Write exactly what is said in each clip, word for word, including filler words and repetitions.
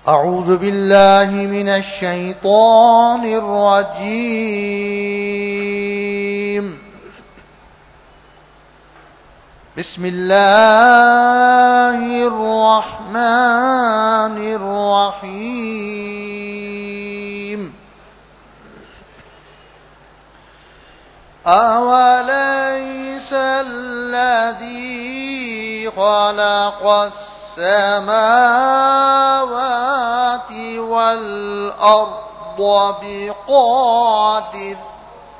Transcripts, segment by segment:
أعوذ بالله من الشيطان الرجيم. بسم الله الرحمن الرحيم. أوليس الذي خلق السماوات والأرض بقادر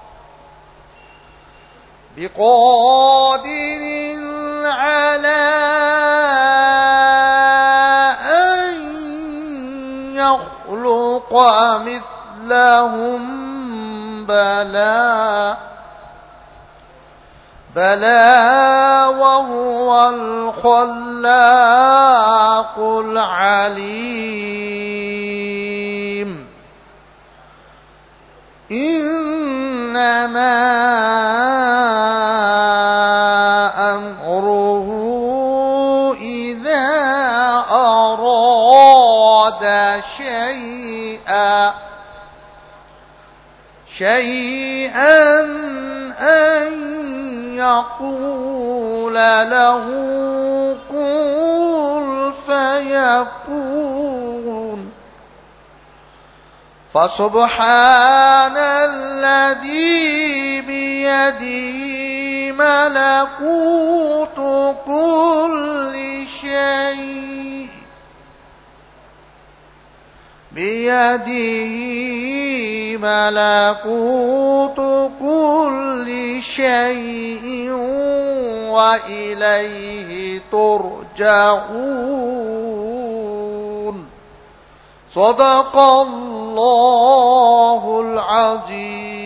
بقادر على أن يخلق مثلهم؟ بلى بلى وهو الخلاق العليم. إنما أمره إذا أراد شيئا شيئا أن يقول له كن فيكون. فسبحان الذي بيده ملكوت كل شيء بيده ملكوت كل شيء وإليه ترجعون. صدق الله العظيم.